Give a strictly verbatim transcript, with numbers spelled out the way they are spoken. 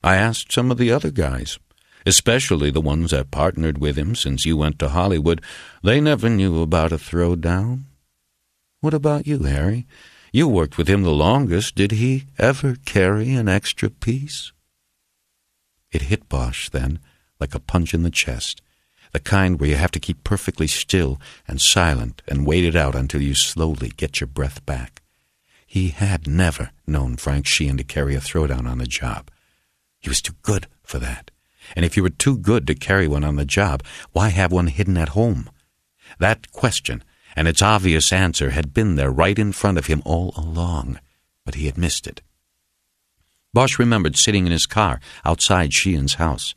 I asked some of the other guys, especially the ones that partnered with him since you went to Hollywood. They never knew about a throwdown. What about you, Harry? You worked with him the longest. Did he ever carry an extra piece?" It hit Bosch then, like a punch in the chest, the kind where you have to keep perfectly still and silent and wait it out until you slowly get your breath back. He had never known Frank Sheehan to carry a throwdown on the job. He was too good for that. And if you were too good to carry one on the job, why have one hidden at home? That question and its obvious answer had been there right in front of him all along, but he had missed it. Bosch remembered sitting in his car outside Sheehan's house.